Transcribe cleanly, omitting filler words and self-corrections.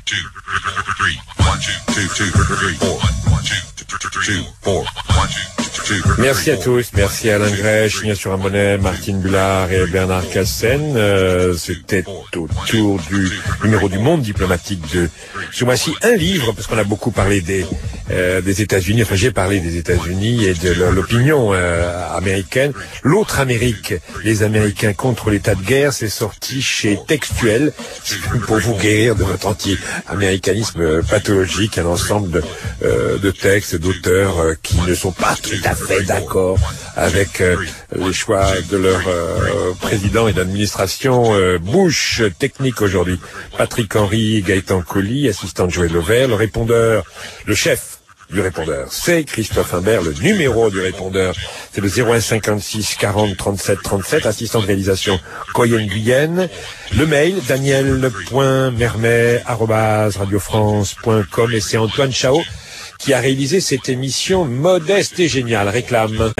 two, three. 1, 2, 2, 3, 4. 1, 2, 2, 4. 1, 2, 2, 3. Merci à tous, merci à Alain Grèche, Ignacio Ramonet, Martine Bullard et Bernard Cassen. C'était autour du numéro du Monde diplomatique de ce mois-ci. Un livre, parce qu'on a beaucoup parlé des États-Unis, enfin j'ai parlé des États-Unis et de l'opinion américaine. L'autre Amérique, les Américains contre l'état de guerre, c'est sorti chez Textuel, pour vous guérir de votre anti-américanisme pathologique, un ensemble de textes, d'auteurs qui ne sont pas tout à fait d'accord avec les choix de leur président et d'administration Bush. Technique aujourd'hui, Patrick Henry, Gaëtan Colli, assistant de Joël Lovert, le chef du répondeur, c'est Christophe Imbert. Le numéro du répondeur, c'est le 01 56 40 37 37, assistant de réalisation Coyen Guyenne. Le mail, daniel.mermet@radiofrance.com, et c'est Antoine Chao qui a réalisé cette émission modeste et géniale. Réclame.